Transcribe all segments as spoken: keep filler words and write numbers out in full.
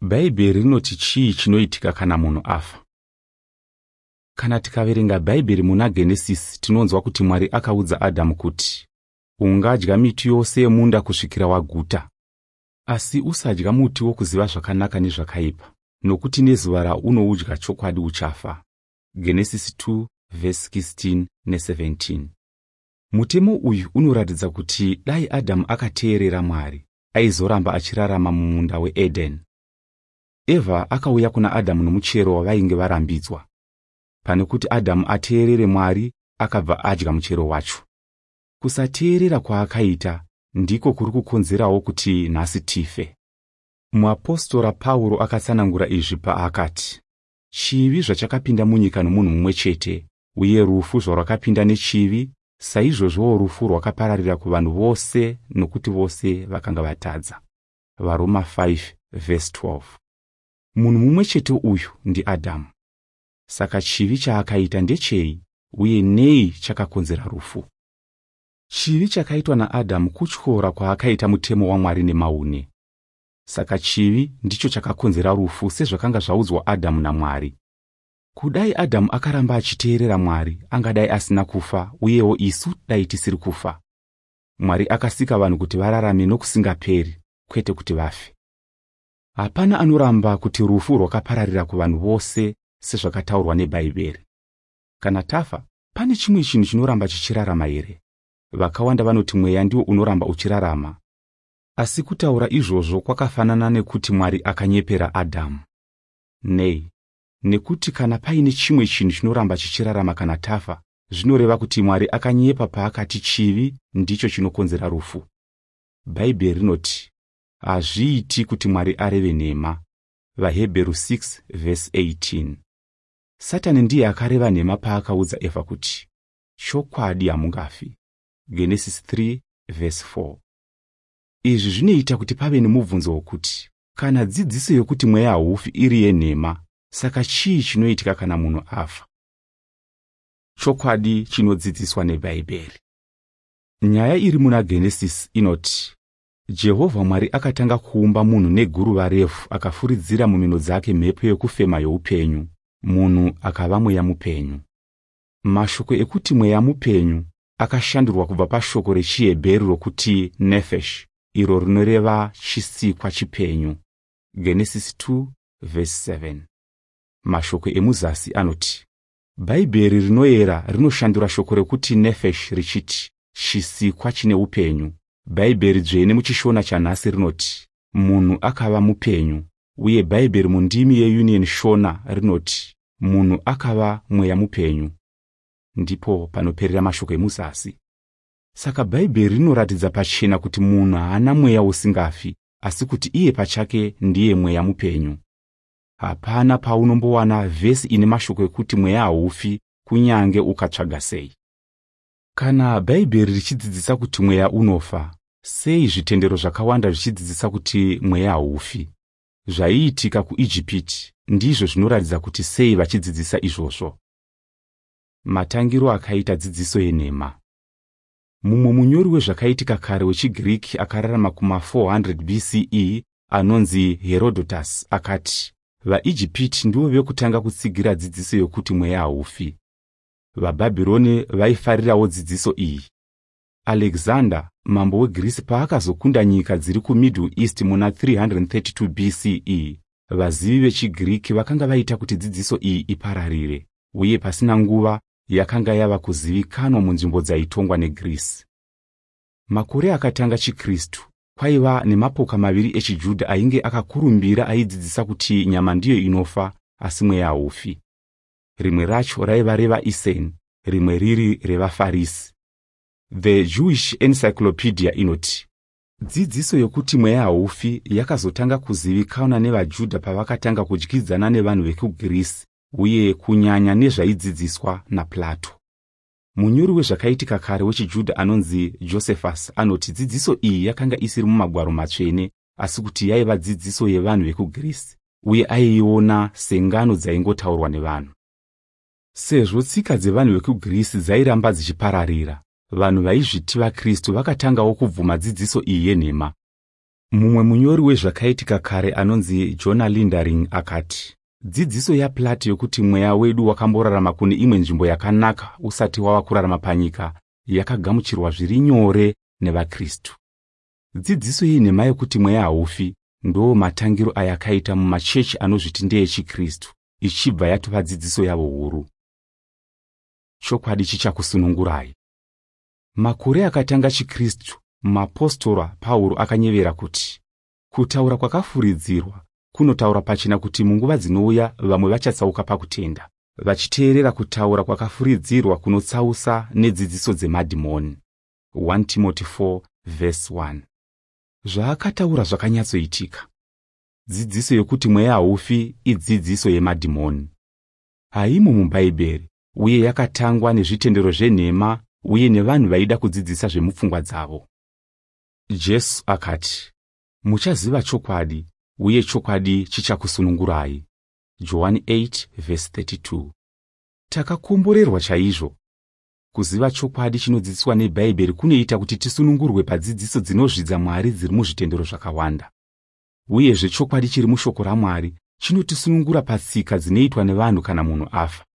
Bhaibheri rinoti chii chinoitika kana munhu afa? Kana tikaverenga Bhaibheri muna Genesis tinonzwa kuti Mwari akaudza Adhamu kuti ungadya miti yose yemunda kusvikira waguta, asi usadya muti wokuziva zvakanaka nezvakaipa, nokuti nezuva raunoudya chokwadi uchafa. Genesis two verse sixteen ne seventeen. Mutemo uyu unoratidza kuti dai Adhamu akateerera Mwari, aizoramba achirarama mumunda weEden. Eva akauya kuna Adhamu nomuchero wavainge varambidzwa. Pane kuti Adhamu ateerere Mwari, akabva adya muchero wacho. Kusateerera kwaakaita ndiko kuri kukonzerawo kuti nhasi tife. Muapostora Pauro akatsanangura izvi paakati, chivi zvachakapinda munyika nomunhu mumwe chete, uye rufu zvarwakapinda nechivi, saizvozvowo rufu rwakapararira kuvanhu vose nokuti vose vakanga vatadza. Varoma five verse twelve. Munhu mumwe chete uyu ndi Adhamu. Saka chivi chaakaita ndechei, uye nei chakakonzera rufu? Chivi chakaitwa naAdhamu kutyora kwaakaita mutemo waMwari nemaune. Saka chivi ndicho chakakonzera rufu sezvakanga zvaudzwa Adhamu naMwari. Kudai Adhamu akaramba achiteerera Mwari, angadai asina kufa, uyewo isu dai tisiri kufa. Mwari akasika vanhu kuti vararame nokusingaperi, kwete kuti vafe. Hapana anoramba kuti rufu rwakapararira kuvanhu vose sezvakataurwa neBhaibheri. Kana tafa, pane chimwe chinhu chinoramba chichirarama here? Vakawanda vanoti mweya ndiwo unoramba uchirarama. Asi kutaura izvozvo kwakafanana nekuti Mwari akanyepera Adhamu. Nei, nekuti kana paine chimwe chinhu chinoramba chichirarama kana tafa, zvinoreva kuti Mwari akanyepa paakati chivi ndicho chinokonzera rufu. Bhaibheri rinoti, hazviiti kuti Mwari areve nhema. VaHebheru six verse eighteen. Satani ndiye akareva nhema paakaudza Eva kuti chokwadi hamungafi. Genesis three verse four. Izvi zvinoita kuti pave nemubvunzo wokuti kana dzidziso yokuti mweya haufi iri yenhema, saka chii chinoitika kana munhu afa? Chokwadi chinodzidziswa neBhaibheri. Nyaya iri muna Genesis inoti, Jehovha Mwari akatanga kuumba munhu neguruva refu, akafuridzira mumino dzake mhepo yokufema youpenyu, munhu akava mweya mupenyu. Mashoko ekuti mweya mupenyu akashandurwa kubva pashoko rechiHebheru rokuti nefesh, iro rinoreva chisikwa chipenyu. Genesis two verse seven. Mashoko emuzasi anoti, Bhaibheri rinoyera rinoshandura shoko rekuti nefesh richiti chisikwa chine upenyu. Bhaibheri dzvene muchishona chanhasi rinoti munhu akava mupenyu, uye Bhaibheri mundimi yeUnion Shona rinoti munhu akava mweya mupenyu. Ndipo panoperera mashoko emuzasi. Saka Bhaibheri rinoratidza pachena kuti munhu haana mweya usingafi, asi kuti iye pachake ndiye mweya mupenyu. Hapana paunombowana vhesi ine mashoko ekuti mweya haufi kunyange ukatsvaga sei. Kana Bhaibheri richidzidzisa kuti mweya unofa, sei zvitendero zvakawanda zvichidzidzisa kuti mweya haufi? Zvaiitika kuIjipiti ndizvo zvinoratidza kuti sei vachidzidzisa izvozvo. Matangiro akaita dzidziso yenhema. Mumwe munyori wezvakaitika kare wechiGiriki akararama kuma four hundred B C E anonzi Herodotus akati, vaIjipiti ndivo vekutanga kutsigira dzidziso yokuti mweya haufi. VaBhabhironi vaifarirawo dzidziso iyi. Alexander, mambo weGreece, paakazokunda nyika dziri kuMiddle East muna three hundred thirty-two B C E, vazivi vechiGiriki vakanga vaita kuti dzidziso iyi ipararire, uye pasina nguva yakanga yava kuzivikanwa munzvimbo dzaitongwa neGreece. Makore akatanga chiKristu, kwaiva nemapoka maviri echiJudha ainge akakurumbira aidzidzisa kuti nyama ndiyo inofa, asi mweya haufi. Rimwe racho raiva revaEseni, rimwe riri revaFarisi. The Jewish Encyclopedia inoti, dzidziso yokuti mweya haufi yakazotanga kuzivikanwa nevaJudha pavakatanga kudyidzana nevanhu vekuGreece, uye kunyanya nezvaidzidziswa naPlato. Munyori wezvakaitika kare wechiJudha anonzi Josephus anoti dzidziso iyi yakanga isiri mumagwaro matsvene, asi kuti yaiva dzidziso yevanhu vekuGreece, uye aiiona sengano dzaingotaurwa nevanhu. Sezvo tsika dzevanhu vekuGreece dzairamba dzichipararira, vanhu vaizviti vaKristu vakatangawo kubvuma dzidziso iyi yenhema. Mumwe munyori wezvakaitika kare anonzi Jonah Lindering akati, dzidziso yaPlato yokuti mweya wedu wakamborarama kune imwe nzvimbo yakanaka usati wava kurarama panyika yakagamuchirwa zviri nyore nevaKristu. Dzidziso iyi nhema yokuti mweya haufi ndo matangiro ayakaita mumachechi anozviti ndeechiKristu, ichibva yatova dzidziso yavo huru. Chokwadi chichakusunungurai. Makore akatanga chiKristu, mapostora Pauro akanyevera kuti kutaura kwakafuridzirwa kunotaura pachena kuti munguva dzinouya vamwe vachatsauka pakutenda, vachiteerera kutaura kwakafuridzirwa kunotsausa nedzidziso dzemadhimoni. First Timothy four verse one. Zvaakataura zvakanyatsoitika. Dzidziso yokuti mweya haufi idzidziso yemadhimoni. Haimo mubhaibheri uye yakatangwa nezvitendero zvenhema uye nevanhu vaida kudzidzisa zvemupfungwa dzavo. Jesu akati, muchaziva chokwadi uye chokwadi chichakusunungurai. John eight verse thirty-two. Takakomborerwa chaizvo. Kuziva chokwadi chinodzidziswa nebhaibheri kunoita kuti tisunungurwe padzidziso dzinozvidza Mwari dziri muzvitendero zvakawanda. Uyezve chokwadi chiri mushoko raMwari chinotisunungura patsika dzinoitwa nevanhu kana munhu afa.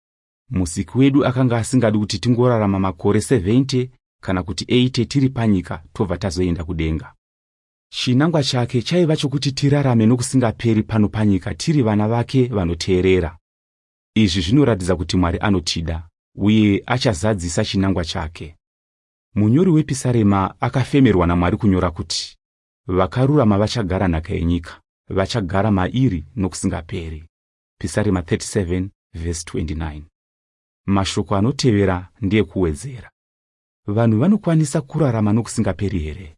Musiki wedu akanga asingadi kuti tingorarama makore seventy kana kuti eighty tiri panyika tobva tazoenda kudenga. Chinangwa chake chaiva chokuti tirarame nokusingaperi pano panyika tiri vana vake vanoteerera. Izvi zvinoratidza kuti Mwari anotida uye achazadzisa chinangwa chake. Munyori wePisarema akafemerwa naMwari kunyora kuti vakarurama vachagara nhaka yenyika, vachagara mairi nokusingaperi. Pisarema thirty-seven verse twenty-nine. Mashoko anotevera ndiye kuwedzera. Vanhu vanokwanisa kurarama nokusingaperi here?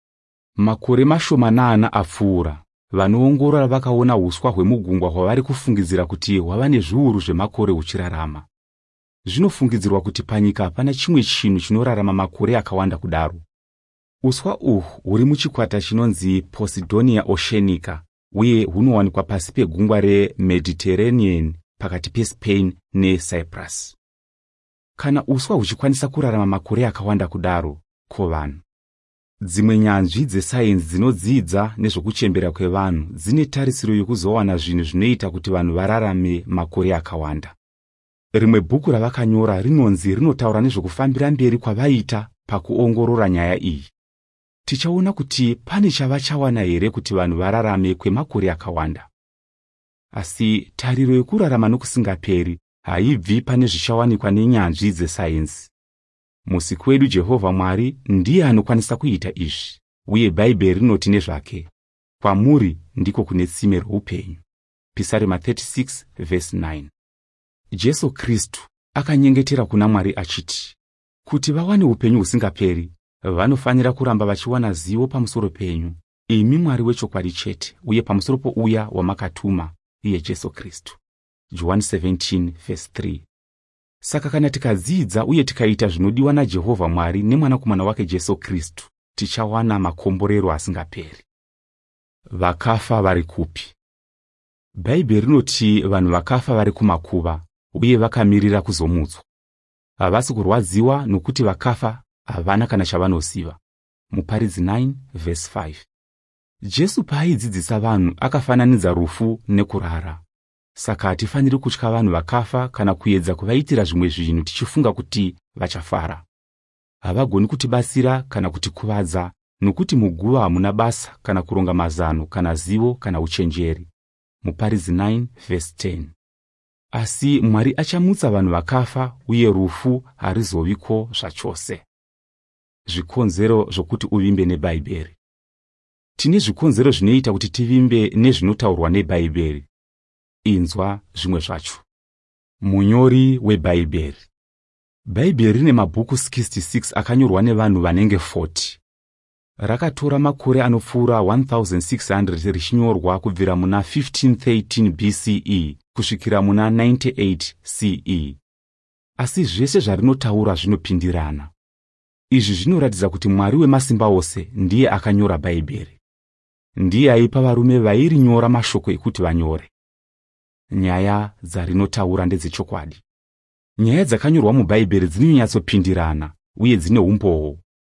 Makore mashomanana apfuura, vanoongorora vakaona huswa hwemugungwa hwavari kufungidzira kuti hwava nezviuru zvemakore huchirarama. Zvinofungidzirwa kuti panyika hapana chimwe chinhu chinorarama makore akawanda kudaro. Uswa uhwu huri muchikwata chinonzi Posidonia oceanica uye hunowanikwa pasi pegungwa reMediterranean pakati peSpain neCyprus. Kana uswa huchikwanisa kurarama makore akawanda kudaro, ko vanhu? Dzimwe nyanzvi dzesayenzi dzinodzidza nezvokuchembera kwevanhu dzine tarisiro yokuzowana zvinhu zvinoita kuti vanhu vararame makore akawanda. Rimwe bhuku ravakanyora rinonzi rinotaura nezvokufambira mberi kwavaita pakuongorora nyaya iyi. Tichaona kuti pane chava chawana here kuti vanhu vararame kwemakore akawanda. Asi tariro yokurarama nokusingaperi haibvi pane zvichawanikwa nenyanzvi dzesayenzi. Musiki wedu Jehovha Mwari ndiye anokwanisa kuita izvi, uye Bhaibheri rinoti nezvake. Kwamuri ndiko kune tsime roupenyu. Pisarema thirty-six verse nine. Jesu Kristu akanyengetera kuna Mwari achiti, kuti vawane upenyu husingaperi, vanofanira kuramba vachiwana zivo pamusoro penyu, imi Mwari wechokwadi chete, uye pamusoro pouya wamakatuma, iye Jesu Kristu. John seventeen verse three. Saka kana tikadzidza uye tikaita zvinodiwa naJehovha Mwari nemwanakomana wake Jesu Kristu, tichawana makomborero asingaperi. Vakafa vari kupi? Bhaibheri rinoti vanhu vakafa vari kumakuva uye vakamirira kuzomutswa. Havasi kurwadziwa nokuti vakafa havana kana chavanoziva. Muparidzi nine verse five. Jesu paaidzidzisa vanhu akafananidza rufu nekurara. Saka hatifaniri kutya vanhu vakafa kana kuedza kuvaitira zvimwe zvinhu tichifunga kuti vachafara. Havagoni kutibatsira kana kutikuvadza, nokuti muguva hamuna basa kana kuronga mazano kana zivo kana uchenjeri. Muparidzi nine verse ten. Asi Mwari achamutsa vanhu vakafa uye rufu harizoviko zvachose. Zvikonzero zvokuti uvimbe neBhaibheri. Tine zvikonzero zvinoita kuti tivimbe nezvinotaurwa neBhaibheri. Inzwa zvimwe zvacho. Munyori weBhaibheri. Bhaibheri rine mabhuku sixty-six akanyorwa nevanhu vanenge forty. Rakatora makore anopfuura one thousand six hundred richinyorwa kubvira muna fifteen thirteen B C E kusvikira muna ninety-eight C E. Asi zvese zvarinotaura zvinopindirana. Izvi zvinoratidza kuti Mwari wemasimba ose ndiye akanyora Bhaibheri. Ndiye aipa varume vairinyora mashoko ekuti vanyore. Nyaya dzarinotaura ndedzechokwadi. Nyaya dzakanyorwa muBhaibheri dzinonyatsopindirana uye dzine umbowo.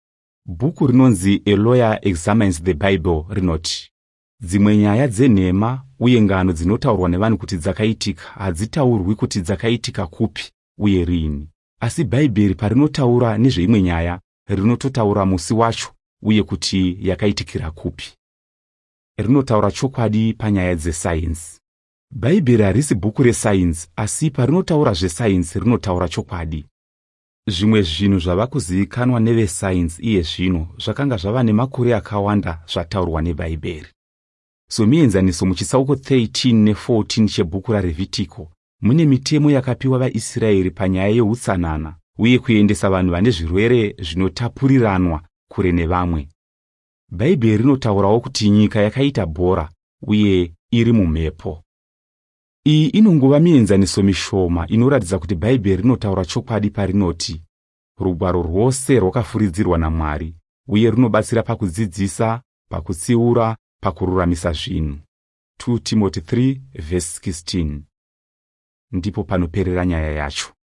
Bhuku rinonzi A Lawyer Examines the Bible rinoti dzimwe nyaya dzenhema uye ngano dzinotaurwa nevanhu kuti dzakaitika hadzitaurwi kuti dzakaitika kupi uye rini, asi Bhaibheri parinotaura nezveimwe nyaya rinototaura musi wacho uye kuti yakaitikira kupi. Rinotaura chokwadi panyaya dzesainzi. Bhaibheri harisi bhuku resainzi, asi parinotaura zvesainzi rinotaura chokwadi. Zvimwe zvinhu zvava kuzivikanwa nevesainzi iye zvino zvakanga zvava nemakore akawanda zvataurwa neBhaibheri. Somuenzaniso muchitsauko thirteen ne fourteen chebhuku raRevhitiko mune mitemo yakapiwa vaIsraeri panyaya yeutsanana uye kuendesa vanhu vane zvirwere zvinotapuriranwa kure nevamwe. Bhaibheri rinotaurawo kuti nyika yakaita bhora uye iri mumhepo. Iyi inongova mienzaniso mishoma inoratidza kuti Bhaibheri rinotaura chokwadi parinoti rugwaro rwose rwakafuridzirwa naMwari uye runobatsira pakudzidzisa, pakutsiura, pakururamisa zvinhu. Second Timothy three verse sixteen. Ndipo panoperera nyaya yacho.